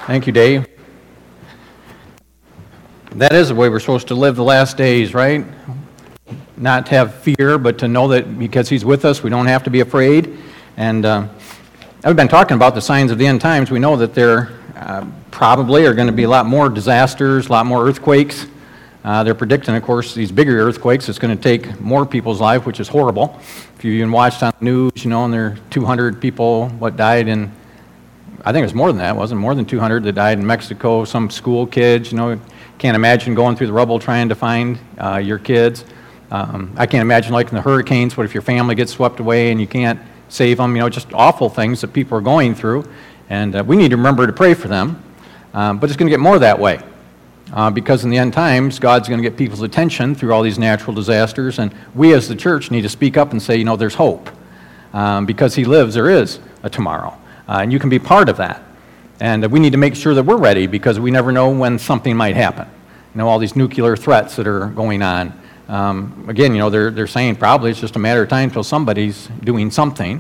Thank you, Dave. That is the way we're supposed to live the last days, right? Not to have fear, but to know that because He's with us, we don't have to be afraid. And I've been talking about the signs of the end times. We know that there probably are going to be a lot more disasters, a lot more earthquakes. They're predicting, of course, these bigger earthquakes. It's going to take more people's life, which is horrible. If you even watched on the news, and there are 200 people, died in, I think it was more than that, wasn't it? More than 200 that died in Mexico, some school kids, can't imagine going through the rubble trying to find your kids. I can't imagine like in the hurricanes, what if your family gets swept away and you can't save them, just awful things that people are going through. And we need to remember to pray for them. But it's going to get more that way. Because in the end times, God's going to get people's attention through all these natural disasters. And we as the church need to speak up and say, there's hope. Because He lives, there is a tomorrow. And you can be part of that. And we need to make sure that we're ready because we never know when something might happen. All these nuclear threats that are going on. Again, they're saying probably it's just a matter of time until somebody's doing something.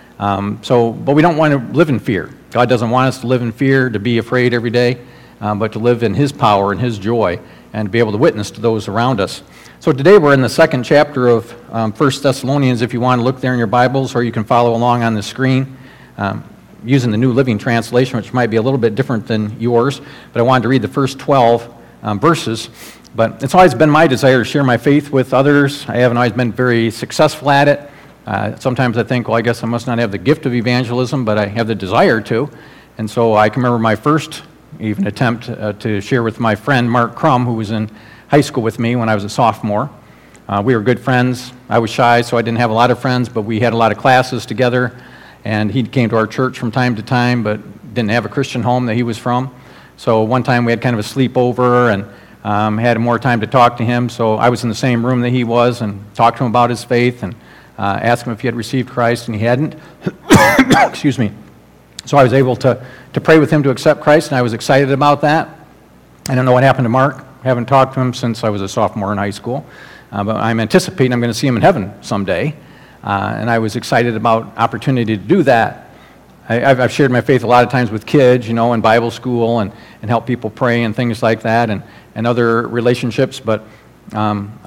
But we don't want to live in fear. God doesn't want us to live in fear, to be afraid every day, but to live in His power and His joy and to be able to witness to those around us. So today we're in the second chapter of 1 Thessalonians, if you want to look there in your Bibles, or you can follow along on the screen. Using the New Living Translation, which might be a little bit different than yours, but I wanted to read the first 12 verses. But it's always been my desire to share my faith with others. I haven't always been very successful at it. Sometimes I think, I guess I must not have the gift of evangelism, but I have the desire to. And so I can remember my first even attempt to share with my friend Mark Crum, who was in high school with me when I was a sophomore. We were good friends. I was shy, so I didn't have a lot of friends, but we had a lot of classes together. And he came to our church from time to time, but didn't have a Christian home that he was from. So one time we had kind of a sleepover and had more time to talk to him. So I was in the same room that he was and talked to him about his faith and asked him if he had received Christ, and he hadn't. Excuse me. So I was able to pray with him to accept Christ, and I was excited about that. I don't know what happened to Mark. I haven't talked to him since I was a sophomore in high school. But I'm anticipating I'm going to see him in heaven someday. And I was excited about opportunity to do that. I've shared my faith a lot of times with kids, in Bible school and help people pray and things like that and other relationships. But I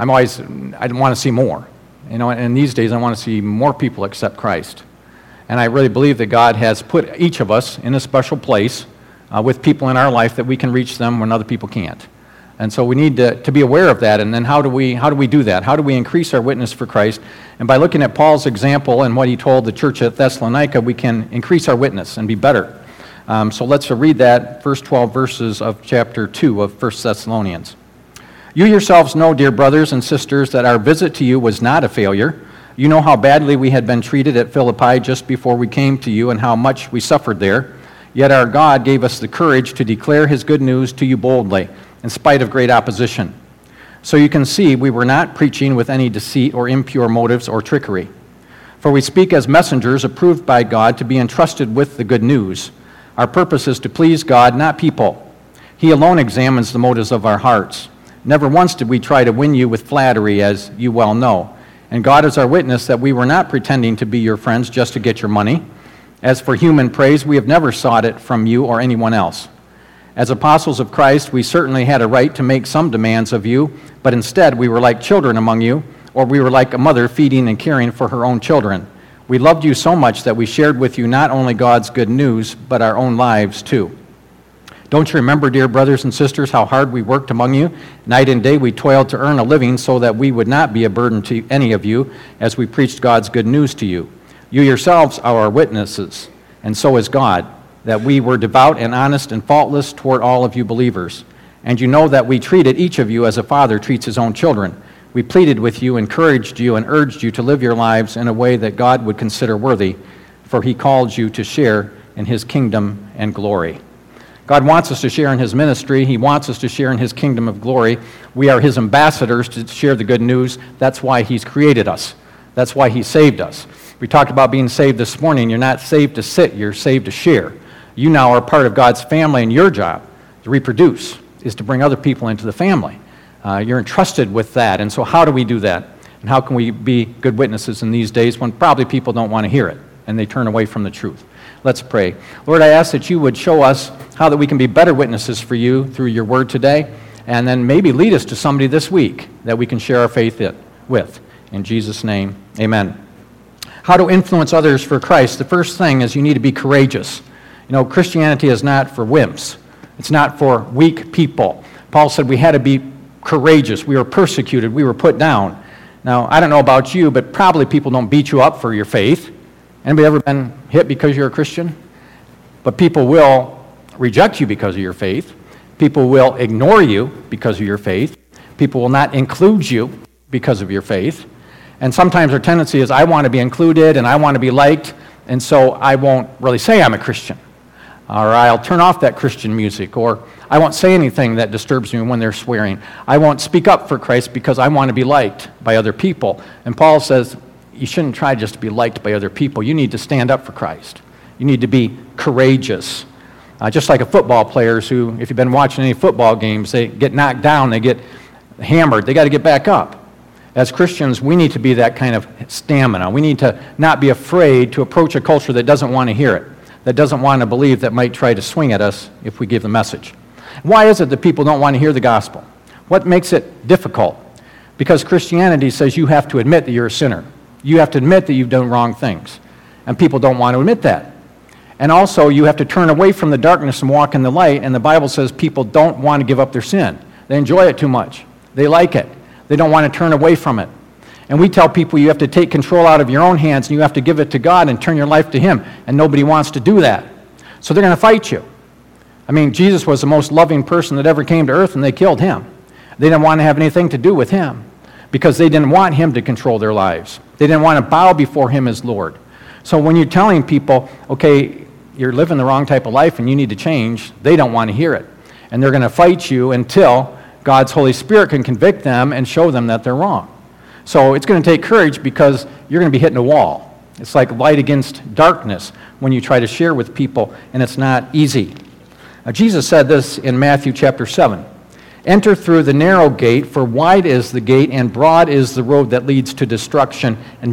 want to see more. And these days I want to see more people accept Christ. And I really believe that God has put each of us in a special place with people in our life that we can reach them when other people can't. And so we need to be aware of that. And then how do we do that? How do we increase our witness for Christ? And by looking at Paul's example and what he told the church at Thessalonica, we can increase our witness and be better. So let's read that first 12 verses of chapter 2 of 1 Thessalonians. You yourselves know, dear brothers and sisters, that our visit to you was not a failure. You know how badly we had been treated at Philippi just before we came to you and how much we suffered there. Yet our God gave us the courage to declare His good news to you boldly, in spite of great opposition. So you can see we were not preaching with any deceit or impure motives or trickery. For we speak as messengers approved by God to be entrusted with the good news. Our purpose is to please God, not people. He alone examines the motives of our hearts. Never once did we try to win you with flattery, as you well know. And God is our witness that we were not pretending to be your friends just to get your money. As for human praise, we have never sought it from you or anyone else. As apostles of Christ, we certainly had a right to make some demands of you, but instead we were like children among you, or we were like a mother feeding and caring for her own children. We loved you so much that we shared with you not only God's good news, but our own lives too. Don't you remember, dear brothers and sisters, how hard we worked among you? Night and day we toiled to earn a living so that we would not be a burden to any of you as we preached God's good news to you. You yourselves are our witnesses, and so is God, that we were devout and honest and faultless toward all of you believers. And you know that we treated each of you as a father treats his own children. We pleaded with you, encouraged you, and urged you to live your lives in a way that God would consider worthy, for He called you to share in His kingdom and glory. God wants us to share in His ministry. He wants us to share in His kingdom of glory. We are His ambassadors to share the good news. That's why He's created us. That's why He saved us. We talked about being saved this morning. You're not saved to sit. You're saved to share. You now are part of God's family, and your job to reproduce is to bring other people into the family. You're entrusted with that. And so how do we do that? And how can we be good witnesses in these days when probably people don't want to hear it and they turn away from the truth? Let's pray. Lord, I ask that you would show us how that we can be better witnesses for you through your word today, and then maybe lead us to somebody this week that we can share our faith with. In Jesus' name, amen. How to influence others for Christ. The first thing is you need to be courageous. You know, Christianity is not for wimps. It's not for weak people. Paul said we had to be courageous. We were persecuted. We were put down. Now, I don't know about you, but probably people don't beat you up for your faith. Anybody ever been hit because you're a Christian? But people will reject you because of your faith. People will ignore you because of your faith. People will not include you because of your faith. And sometimes our tendency is, I want to be included and I want to be liked, and so I won't really say I'm a Christian. Or I'll turn off that Christian music, or I won't say anything that disturbs me when they're swearing. I won't speak up for Christ because I want to be liked by other people. And Paul says, you shouldn't try just to be liked by other people. You need to stand up for Christ. You need to be courageous. Just like a football players who, if you've been watching any football games, they get knocked down, they get hammered, they got to get back up. As Christians, we need to be that kind of stamina. We need to not be afraid to approach a culture that doesn't want to hear it, that doesn't want to believe, that might try to swing at us if we give the message. Why is it that people don't want to hear the gospel? What makes it difficult? Because Christianity says you have to admit that you're a sinner. You have to admit that you've done wrong things. And people don't want to admit that. And also, you have to turn away from the darkness and walk in the light, and the Bible says people don't want to give up their sin. They enjoy it too much. They like it. They don't want to turn away from it. And we tell people you have to take control out of your own hands, and you have to give it to God and turn your life to Him, and nobody wants to do that. So they're going to fight you. I mean, Jesus was the most loving person that ever came to earth, and they killed Him. They didn't want to have anything to do with Him because they didn't want Him to control their lives. They didn't want to bow before Him as Lord. So when you're telling people, okay, you're living the wrong type of life and you need to change, they don't want to hear it. And they're going to fight you until God's Holy Spirit can convict them and show them that they're wrong. So it's going to take courage because you're going to be hitting a wall. It's like light against darkness when you try to share with people, and it's not easy. Now, Jesus said this in Matthew chapter 7. Enter through the narrow gate, for wide is the gate and broad is the road that leads to destruction, and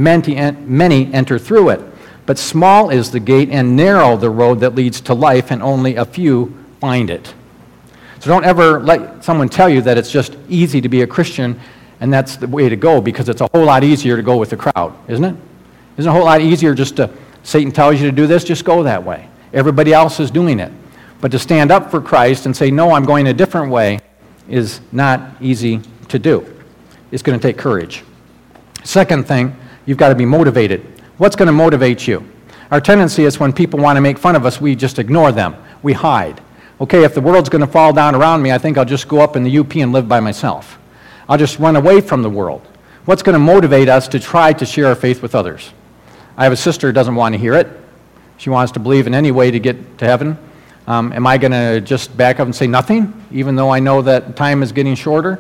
many enter through it. But small is the gate and narrow the road that leads to life, and only a few find it. So don't ever let someone tell you that it's just easy to be a Christian and that's the way to go, because it's a whole lot easier to go with the crowd, isn't it? Isn't it a whole lot easier just to, Satan tells you to do this, just go that way. Everybody else is doing it. But to stand up for Christ and say, no, I'm going a different way, is not easy to do. It's going to take courage. Second thing, you've got to be motivated. What's going to motivate you? Our tendency is when people want to make fun of us, we just ignore them. We hide. Okay, if the world's going to fall down around me, I think I'll just go up in the UP and live by myself. I'll just run away from the world. What's going to motivate us to try to share our faith with others? I have a sister who doesn't want to hear it. She wants to believe in any way to get to heaven. Am I going to just back up and say nothing, even though I know that time is getting shorter?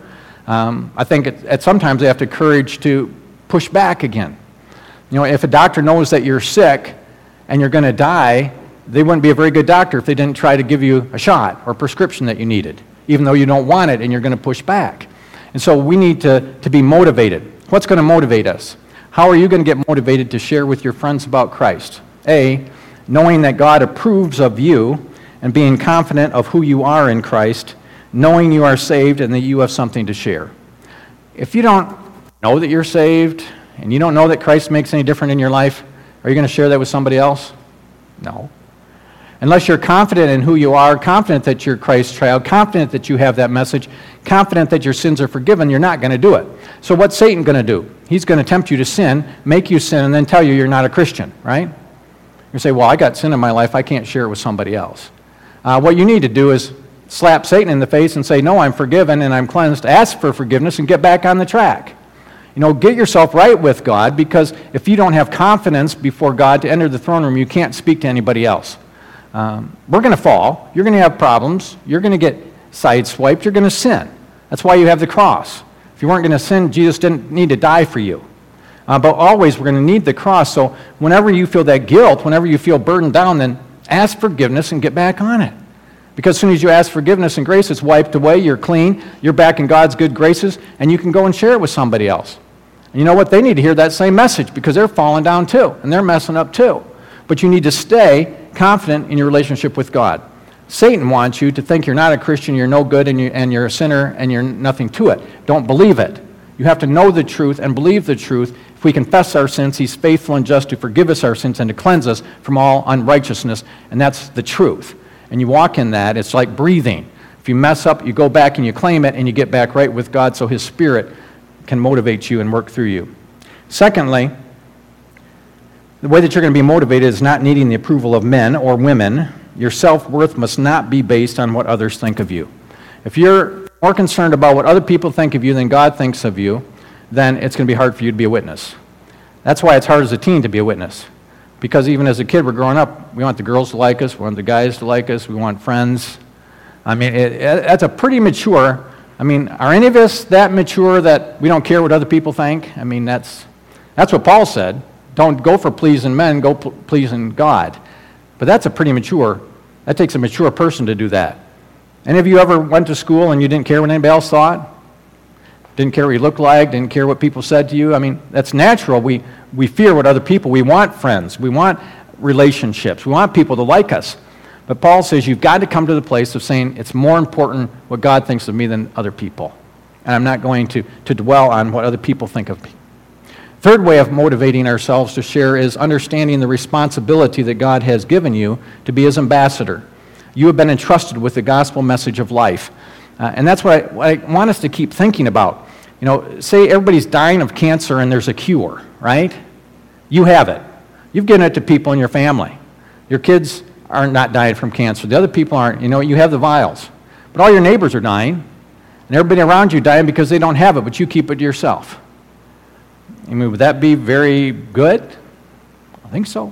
I think at sometimes they have the courage to push back again. You know, if a doctor knows that you're sick and you're going to die, they wouldn't be a very good doctor if they didn't try to give you a shot or a prescription that you needed, even though you don't want it and you're going to push back. And so we need to be motivated. What's going to motivate us? How are you going to get motivated to share with your friends about Christ? A, knowing that God approves of you and being confident of who you are in Christ, knowing you are saved and that you have something to share. If you don't know that you're saved and you don't know that Christ makes any difference in your life, are you going to share that with somebody else? No. Unless you're confident in who you are, confident that you're Christ's child, confident that you have that message, confident that your sins are forgiven, you're not going to do it. So what's Satan going to do? He's going to tempt you to sin, make you sin, and then tell you you're not a Christian, right? You say, well, I got sin in my life, I can't share it with somebody else. What you need to do is slap Satan in the face and say, no, I'm forgiven and I'm cleansed, ask for forgiveness and get back on the track. You know, get yourself right with God, because if you don't have confidence before God to enter the throne room, you can't speak to anybody else. We're going to fall. You're going to have problems. You're going to get sideswiped. You're going to sin. That's why you have the cross. If you weren't going to sin, Jesus didn't need to die for you. But always we're going to need the cross. So whenever you feel that guilt, whenever you feel burdened down, then ask forgiveness and get back on it. Because as soon as you ask forgiveness and grace, it's wiped away. You're clean. You're back in God's good graces, and you can go and share it with somebody else. And you know what? They need to hear that same message because they're falling down too, and they're messing up too. But you need to stay confident in your relationship with God. Satan wants you to think you're not a Christian, you're no good, and you're a sinner, and you're nothing to it. Don't believe it. You have to know the truth and believe the truth. If we confess our sins, he's faithful and just to forgive us our sins and to cleanse us from all unrighteousness, and that's the truth. And you walk in that, it's like breathing. If you mess up, you go back and you claim it, and you get back right with God so his Spirit can motivate you and work through you. Secondly, the way that you're going to be motivated is not needing the approval of men or women. Your self-worth must not be based on what others think of you. If you're more concerned about what other people think of you than God thinks of you, then it's going to be hard for you to be a witness. That's why it's hard as a teen to be a witness. Because even as a kid, we're growing up, we want the girls to like us, we want the guys to like us, we want friends. I mean, that's a pretty mature. I mean, are any of us that mature that we don't care what other people think? I mean, that's what Paul said. Don't go for pleasing men, go pleasing God. But that's a pretty mature, that takes a mature person to do that. Any of you ever went to school and you didn't care what anybody else thought? Didn't care what you looked like, didn't care what people said to you? I mean, that's natural. We fear what other people, we want friends, we want relationships, we want people to like us. But Paul says you've got to come to the place of saying it's more important what God thinks of me than other people. And I'm not going to dwell on what other people think of me. Third way of motivating ourselves to share is understanding the responsibility that God has given you to be his ambassador. You have been entrusted with the gospel message of life. And that's what I want us to keep thinking about. You know, say everybody's dying of cancer and there's a cure, right? You have it. You've given it to people in your family. Your kids are not dying from cancer. The other people aren't. You know, you have the vials. But all your neighbors are dying, and everybody around you dying because they don't have it, but you keep it to yourself. I mean, would that be very good? I think so.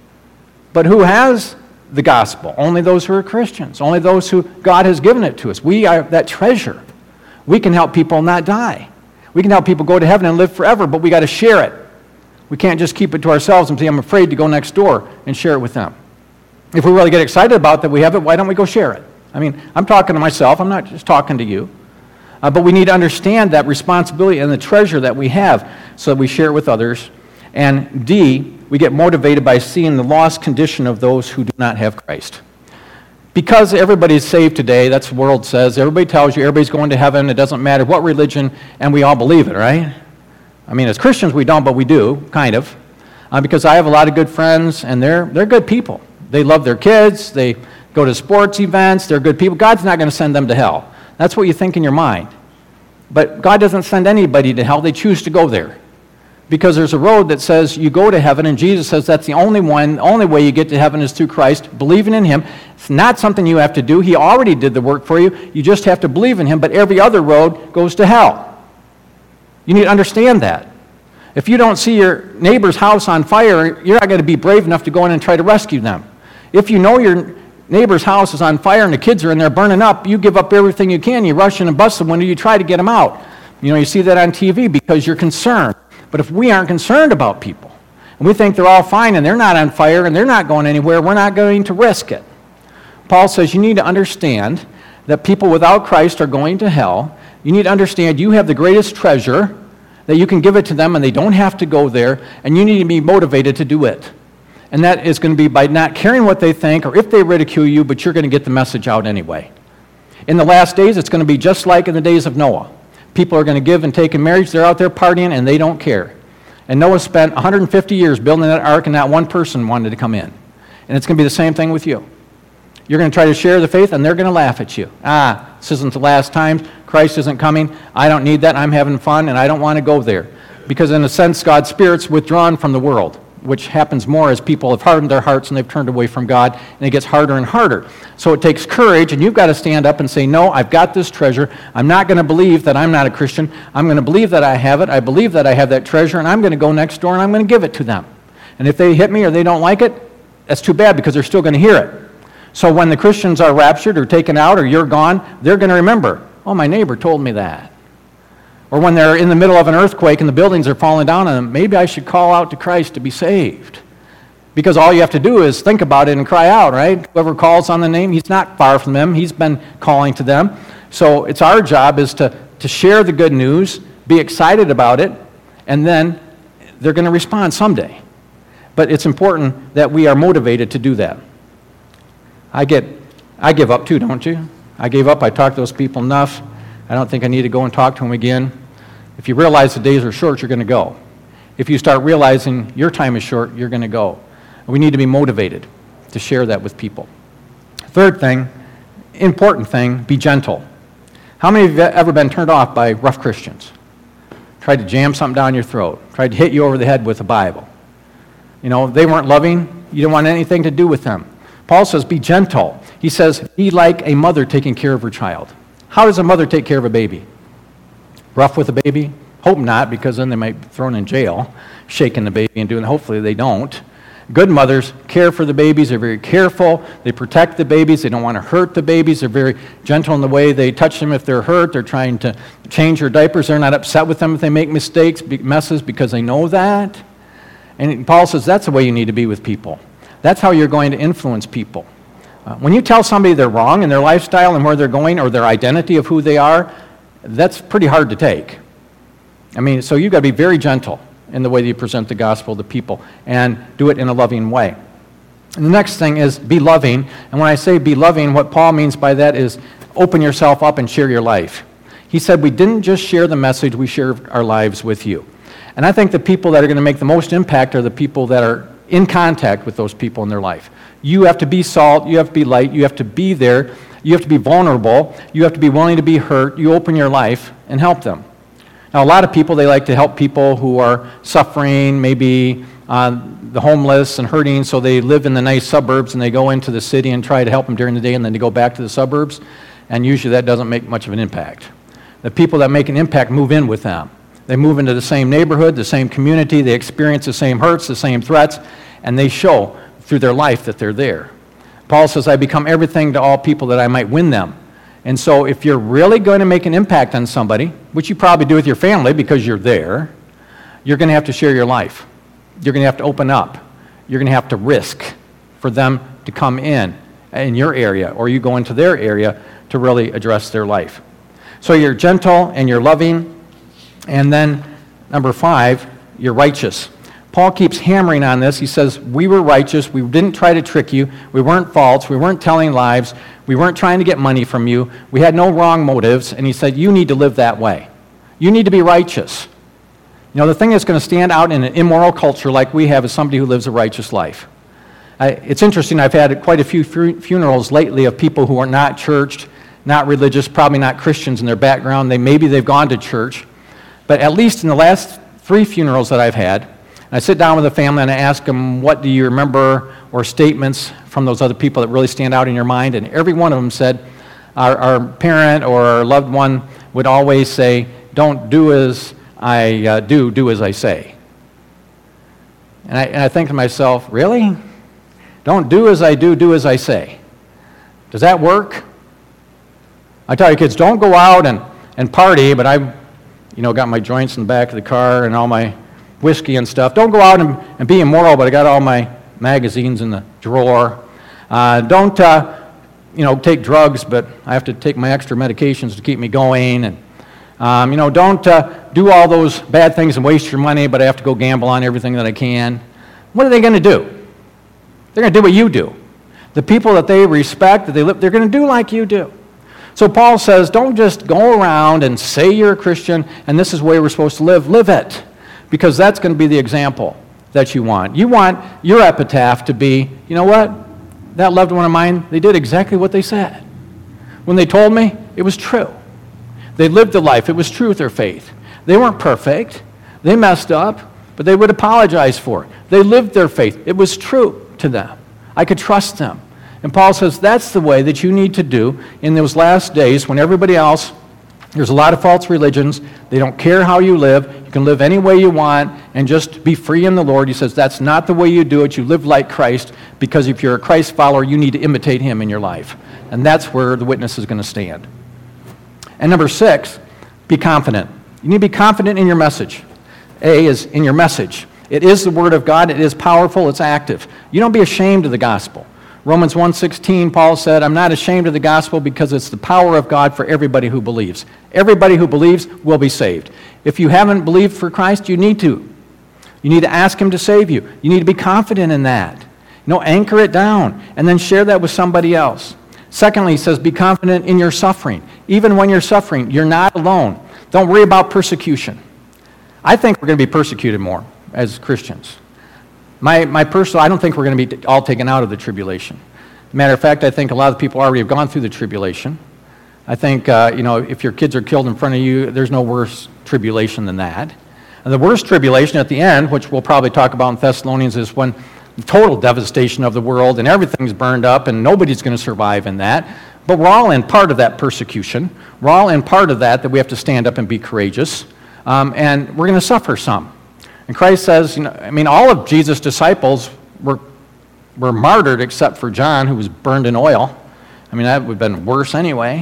But who has the gospel? Only those who are Christians. Only those who God has given it to us. We are that treasure. We can help people not die. We can help people go to heaven and live forever, but we got to share it. We can't just keep it to ourselves and say, I'm afraid to go next door and share it with them. If we really get excited about that we have it, why don't we go share it? I mean, I'm talking to myself. I'm not just talking to you. But we need to understand that responsibility and the treasure that we have so that we share it with others. And D, we get motivated by seeing the lost condition of those who do not have Christ. Because everybody's saved today, that's what the world says. Everybody tells you everybody's going to heaven. It doesn't matter what religion, and we all believe it, right? I mean, as Christians, we don't, but we do, kind of. Because I have a lot of good friends, and they're good people. They love their kids. They go to sports events. They're good people. God's not going to send them to hell. That's what you think in your mind. But God doesn't send anybody to hell. They choose to go there. Because there's a road that says you go to heaven, and Jesus says that's the only way you get to heaven is through Christ, believing in him. It's not something you have to do. He already did the work for you. You just have to believe in him, but every other road goes to hell. You need to understand that. If you don't see your neighbor's house on fire, you're not going to be brave enough to go in and try to rescue them. If you know your neighbor's house is on fire and the kids are in there burning up, you give up everything you can. You rush in and bust the window. You try to get them out. You know, you see that on TV because you're concerned. But if we aren't concerned about people, and we think they're all fine and they're not on fire and they're not going anywhere, we're not going to risk it. Paul says you need to understand that people without Christ are going to hell. You need to understand you have the greatest treasure, that you can give it to them and they don't have to go there, and you need to be motivated to do it. And that is going to be by not caring what they think or if they ridicule you, but you're going to get the message out anyway. In the last days, it's going to be just like in the days of Noah. People are going to give and take in marriage. They're out there partying, and they don't care. And Noah spent 150 years building that ark, and not one person wanted to come in. And it's going to be the same thing with you. You're going to try to share the faith, and they're going to laugh at you. This isn't the last time. Christ isn't coming. I don't need that. I'm having fun, and I don't want to go there. Because in a sense, God's Spirit's withdrawn from the world, which happens more as people have hardened their hearts and they've turned away from God, and it gets harder and harder. So it takes courage, and you've got to stand up and say, no, I've got this treasure. I'm not going to believe that I'm not a Christian. I'm going to believe that I have it. I believe that I have that treasure, and I'm going to go next door and I'm going to give it to them. And if they hit me or they don't like it, that's too bad because they're still going to hear it. So when the Christians are raptured or taken out or you're gone, they're going to remember, oh, my neighbor told me that. Or when they're in the middle of an earthquake and the buildings are falling down on them, maybe I should call out to Christ to be saved. Because all you have to do is think about it and cry out, right? Whoever calls on the name, he's not far from them. He's been calling to them. So it's our job is to share the good news, be excited about it, and then they're going to respond someday. But it's important that we are motivated to do that. I get I give up too, don't you? I gave up. I talked to those people enough. I don't think I need to go and talk to them again. If you realize the days are short, you're going to go. If you start realizing your time is short, you're going to go. We need to be motivated to share that with people. Third thing, important thing, be gentle. How many of you have ever been turned off by rough Christians? Tried to jam something down your throat. Tried to hit you over the head with a Bible. You know, they weren't loving. You didn't want anything to do with them. Paul says, be gentle. He says, be like a mother taking care of her child. How does a mother take care of a baby? Rough with a baby? Hope not, because then they might be thrown in jail, shaking the baby and doing, hopefully they don't. Good mothers care for the babies. They're very careful. They protect the babies. They don't want to hurt the babies. They're very gentle in the way they touch them if they're hurt. They're trying to change their diapers. They're not upset with them if they make mistakes, messes, because they know that. And Paul says that's the way you need to be with people. That's how you're going to influence people. When you tell somebody they're wrong in their lifestyle and where they're going or their identity of who they are, that's pretty hard to take. I mean, so you've got to be very gentle in the way that you present the gospel to people and do it in a loving way. And the next thing is be loving. And when I say be loving, what Paul means by that is open yourself up and share your life. He said we didn't just share the message, we shared our lives with you. And I think the people that are going to make the most impact are the people that are in contact with those people in their life. You have to be salt, you have to be light, you have to be there, you have to be vulnerable, you have to be willing to be hurt, you open your life and help them. Now, a lot of people, they like to help people who are suffering, maybe the homeless and hurting, so they live in the nice suburbs and they go into the city and try to help them during the day and then they go back to the suburbs, and usually that doesn't make much of an impact. The people that make an impact move in with them. They move into the same neighborhood, the same community, they experience the same hurts, the same threats, and they show through their life that they're there. Paul says, I become everything to all people that I might win them. And so if you're really going to make an impact on somebody, which you probably do with your family because you're there, you're going to have to share your life. You're going to have to open up. You're going to have to risk for them to come in your area, or you go into their area to really address their life. So you're gentle and you're loving. And then, number 5, you're righteous. Paul keeps hammering on this. He says, we were righteous. We didn't try to trick you. We weren't false. We weren't telling lies. We weren't trying to get money from you. We had no wrong motives. And he said, you need to live that way. You need to be righteous. You know, the thing that's going to stand out in an immoral culture like we have is somebody who lives a righteous life. It's interesting. I've had quite a few funerals lately of people who are not churched, not religious, probably not Christians in their background. Maybe they've gone to church. But at least in the last 3 funerals that I've had, I sit down with the family and I ask them, what do you remember, or statements from those other people that really stand out in your mind? And every one of them said, our parent or our loved one would always say, don't do as I do as I say. And I think to myself, really? Don't do as I do as I say. Does that work? I tell you kids, don't go out and party, but I got my joints in the back of the car and all my whiskey and stuff. Don't go out and be immoral, but I got all my magazines in the drawer. Don't take drugs, but I have to take my extra medications to keep me going. And don't do all those bad things and waste your money, but I have to go gamble on everything that I can. What are they going to do? They're going to do what you do. The people that they respect, that they live, they're going to do like you do. So Paul says, don't just go around and say you're a Christian and this is the way we're supposed to live. Live it, because that's going to be the example that you want. You want your epitaph to be, you know what? That loved one of mine, they did exactly what they said. When they told me, it was true. They lived the life. It was true with their faith. They weren't perfect. They messed up, but they would apologize for it. They lived their faith. It was true to them. I could trust them. And Paul says that's the way that you need to do in those last days when everybody else, there's a lot of false religions. They don't care how you live. You can live any way you want and just be free in the Lord. He says that's not the way you do it. You live like Christ, because if you're a Christ follower, you need to imitate him in your life. And that's where the witness is going to stand. And number 6, be confident. You need to be confident in your message. A is in your message. It is the Word of God. It is powerful. It's active. You don't be ashamed of the gospel. Romans 1:16, Paul said, I'm not ashamed of the gospel because it's the power of God for everybody who believes. Everybody who believes will be saved. If you haven't believed for Christ, you need to. You need to ask him to save you. You need to be confident in that. Anchor it down and then share that with somebody else. Secondly, he says, be confident in your suffering. Even when you're suffering, you're not alone. Don't worry about persecution. I think we're going to be persecuted more as Christians. My personal, I don't think we're going to be all taken out of the tribulation. Matter of fact, I think a lot of people already have gone through the tribulation. I think, if your kids are killed in front of you, there's no worse tribulation than that. And the worst tribulation at the end, which we'll probably talk about in Thessalonians, is when the total devastation of the world and everything's burned up and nobody's going to survive in that. But we're all in part of that persecution. We're all in part of that we have to stand up and be courageous. And we're going to suffer some. And Christ says, all of Jesus' disciples were martyred except for John, who was burned in oil. That would have been worse anyway.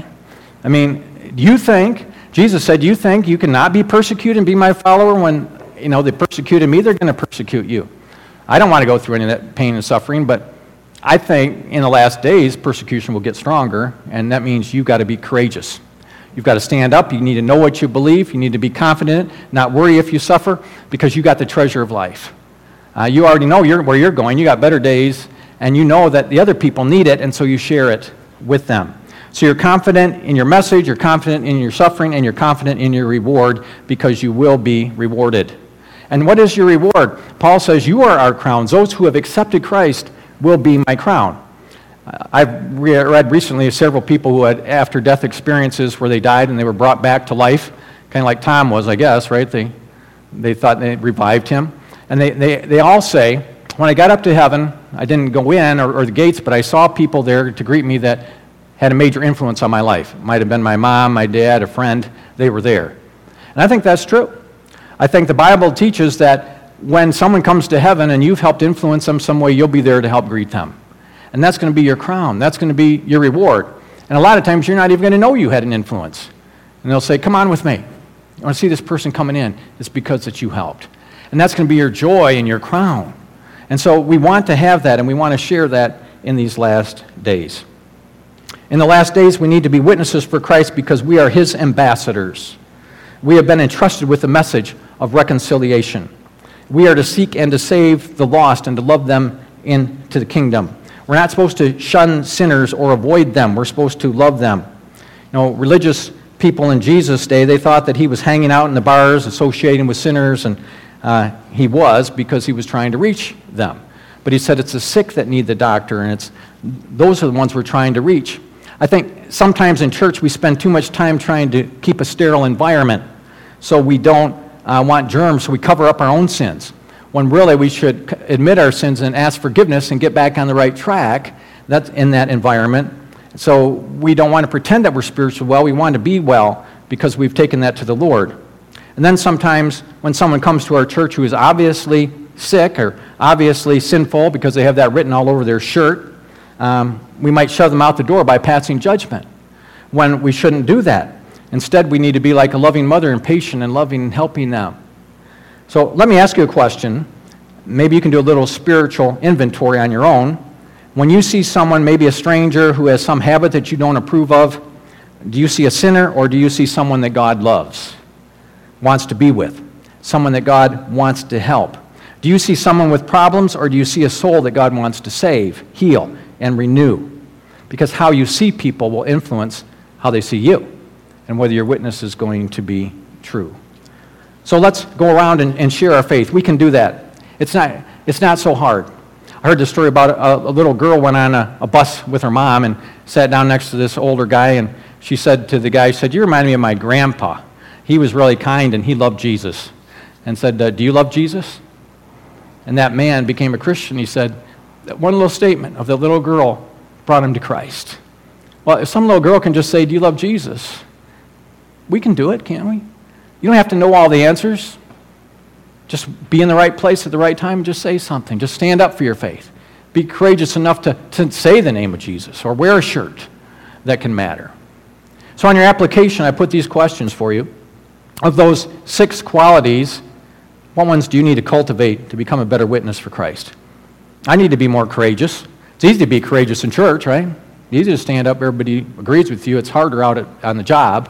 Jesus said, you think you cannot be persecuted and be my follower when, they persecuted me? They're going to persecute you. I don't want to go through any of that pain and suffering, but I think in the last days, persecution will get stronger, and that means you've got to be courageous. You've got to stand up. You need to know what you believe. You need to be confident, not worry if you suffer, because you got the treasure of life. You already know where you're going. You got better days, and you know that the other people need it, and so you share it with them. So you're confident in your message, you're confident in your suffering, and you're confident in your reward because you will be rewarded. And what is your reward? Paul says, you are our crowns. Those who have accepted Christ will be my crown. I've read recently of several people who had after-death experiences where they died and they were brought back to life, kind of like Tom was, I guess, right? They thought they revived him. And they all say, when I got up to heaven, I didn't go in or the gates, but I saw people there to greet me that had a major influence on my life. It might have been my mom, my dad, a friend. They were there. And I think that's true. I think the Bible teaches that when someone comes to heaven and you've helped influence them some way, you'll be there to help greet them. And that's going to be your crown. That's going to be your reward. And a lot of times you're not even going to know you had an influence. And they'll say, come on with me. You want to see this person coming in? It's because that you helped. And that's going to be your joy and your crown. And so we want to have that, and we want to share that in these last days. In the last days, we need to be witnesses for Christ because we are his ambassadors. We have been entrusted with the message of reconciliation. We are to seek and to save the lost and to love them into the kingdom. We're not supposed to shun sinners or avoid them. We're supposed to love them. Religious people in Jesus' day, they thought that he was hanging out in the bars, associating with sinners, and he was because he was trying to reach them. But he said it's the sick that need the doctor, and those are the ones we're trying to reach. I think sometimes in church we spend too much time trying to keep a sterile environment so we don't want germs, so we cover up our own sins. When really we should admit our sins and ask forgiveness and get back on the right track that's in that environment. So we don't want to pretend that we're spiritually well. We want to be well because we've taken that to the Lord. And then sometimes when someone comes to our church who is obviously sick or obviously sinful because they have that written all over their shirt, we might shove them out the door by passing judgment when we shouldn't do that. Instead, we need to be like a loving mother and patient and loving and helping them. So let me ask you a question. Maybe you can do a little spiritual inventory on your own. When you see someone, maybe a stranger, who has some habit that you don't approve of, do you see a sinner or do you see someone that God loves, wants to be with, someone that God wants to help? Do you see someone with problems or do you see a soul that God wants to save, heal, and renew? Because how you see people will influence how they see you and whether your witness is going to be true. So let's go around and share our faith. We can do that. It's not so hard. I heard the story about a little girl went on a bus with her mom and sat down next to this older guy, and she said to the guy, you remind me of my grandpa. He was really kind and he loved Jesus. And said, do you love Jesus? And that man became a Christian. He said, that one little statement of the little girl brought him to Christ. Well, if some little girl can just say, do you love Jesus? We can do it, can't we? You don't have to know all the answers. Just be in the right place at the right time and just say something. Just stand up for your faith. Be courageous enough to say the name of Jesus or wear a shirt that can matter. So on your application, I put these questions for you. Of those 6 qualities, what ones do you need to cultivate to become a better witness for Christ? I need to be more courageous. It's easy to be courageous in church, right? It's easy to stand up, everybody agrees with you. It's harder out on the job.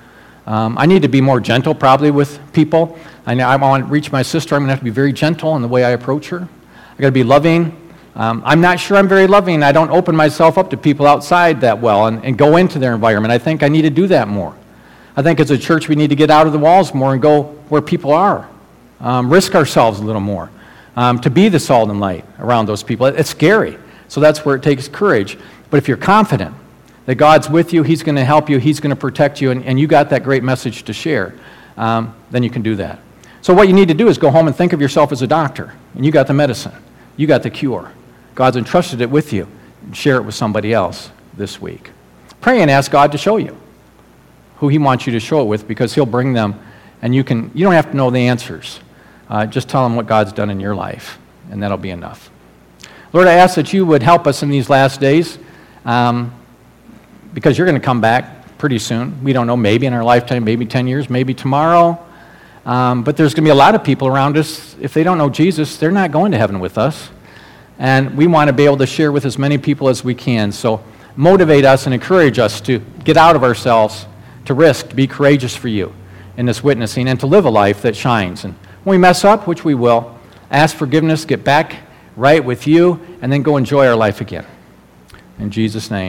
I need to be more gentle probably with people. I want to reach my sister. I'm going to have to be very gentle in the way I approach her. I've got to be loving. I'm not sure I'm very loving. I don't open myself up to people outside that well and go into their environment. I think I need to do that more. I think as a church we need to get out of the walls more and go where people are. Risk ourselves a little more to be the salt and light around those people. It's scary. So that's where it takes courage. But if you're confident that God's with you, He's going to help you, He's going to protect you, and you got that great message to share, then you can do that. So what you need to do is go home and think of yourself as a doctor, and you got the medicine. You got the cure. God's entrusted it with you. Share it with somebody else this week. Pray and ask God to show you who He wants you to show it with, because He'll bring them, and you don't have to know the answers. Just tell Him what God's done in your life, and that'll be enough. Lord, I ask that you would help us in these last days, because you're going to come back pretty soon. We don't know, maybe in our lifetime, maybe 10 years, maybe tomorrow. But there's going to be a lot of people around us, if they don't know Jesus, they're not going to heaven with us. And we want to be able to share with as many people as we can. So motivate us and encourage us to get out of ourselves, to risk, to be courageous for you in this witnessing, and to live a life that shines. And when we mess up, which we will, ask forgiveness, get back right with you, and then go enjoy our life again. In Jesus' name.